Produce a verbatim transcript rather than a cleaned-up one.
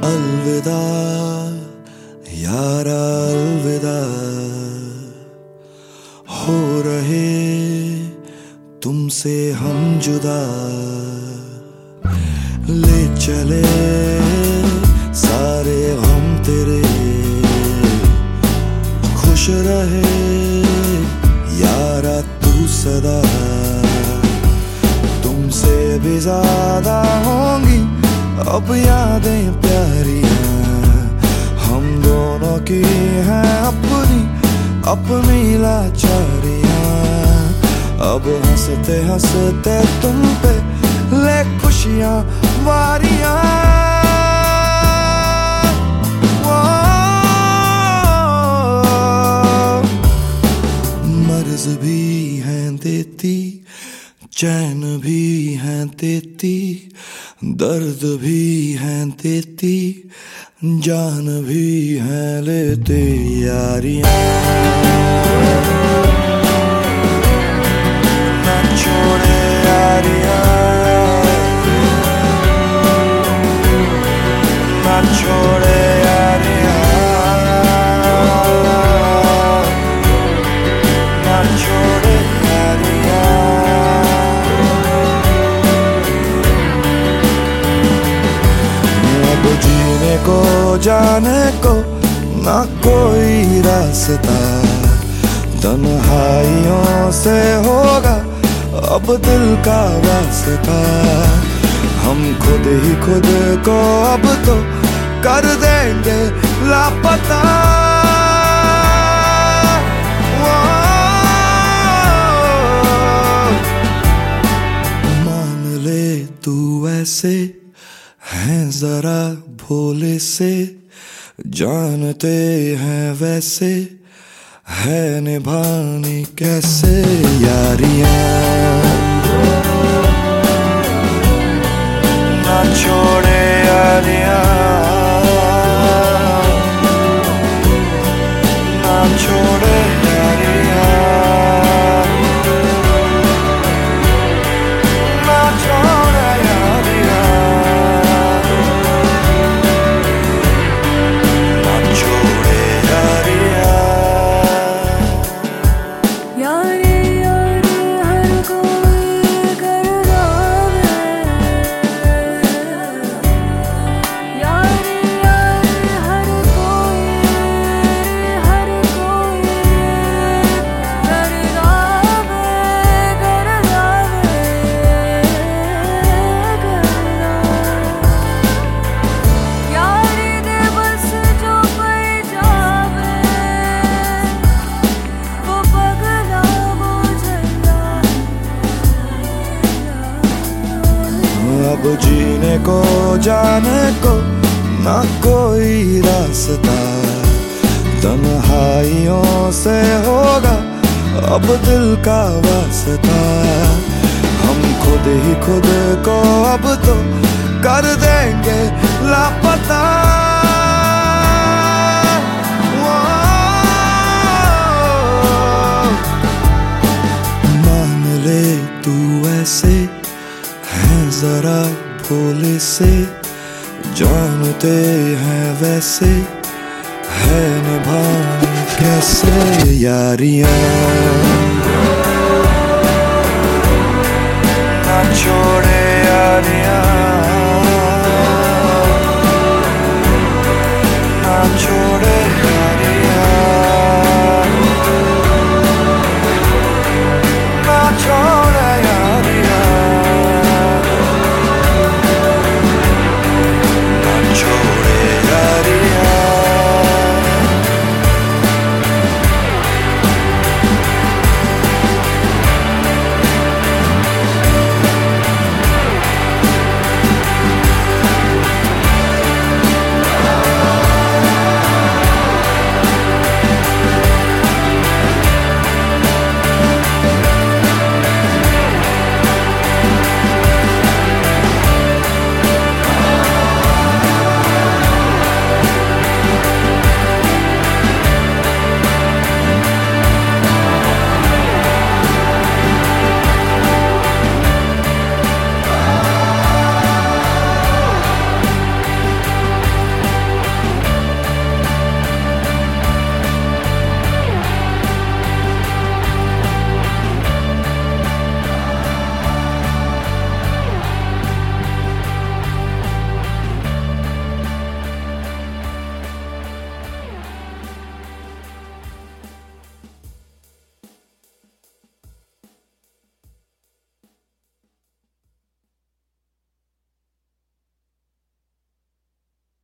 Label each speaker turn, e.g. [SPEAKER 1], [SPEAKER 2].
[SPEAKER 1] अलविदा यारा अलविदा, हो रहे तुमसे हम जुदा। ले चले सारे हम तेरे, खुश रहे यारा तू सदा। तुमसे भी ज्यादा होंगी अब यादें प्यारियां, हम दोनों की हैं अपनी अपनी लाचारियां। अब हंसते हंसते तुम पे ले खुशियां वारियां। मर्ज भी हैं देती, चैन भी हैं देती, दर्द भी हैं देती, जान भी हैं लेते यारियां। ना छोड़े यारियां, ना छोड़े यारियां, ना छोड़े यारियां। अब जीने को जाने को ना कोई रास्ता, तन्हाइयों से होगा अब दिल का वास्ता। हम खुद ही खुद को अब तो कर देंगे लापता। मान ले तू ऐसे हैं जरा भोले से, जानते हैं वैसे है निभानी कैसे यारियां। ना छोड़े यारियां, ना छोड़े यारियां, ना छोड़े यारियां, ना छोड़े यारियां।
[SPEAKER 2] यारे यारे हर कोई कर जावे, यारे यारे हर कोई हर कोई कर जावे, कर जावे, कर जावे। यारी दे बस जो पई जावे, वो पगला मुझला।
[SPEAKER 1] अब जीने को जाने को ना कोई रास्ता, तन्हाइयों से होगा अब दिल का वास्ता। हम खुद ही खुद को अब तो कर देंगे लापता। मान ले तू ऐसे हैं जरा भोले से, जानते हैं वैसे है निभानी कैसे यारियां। ना छोड़े यारियां,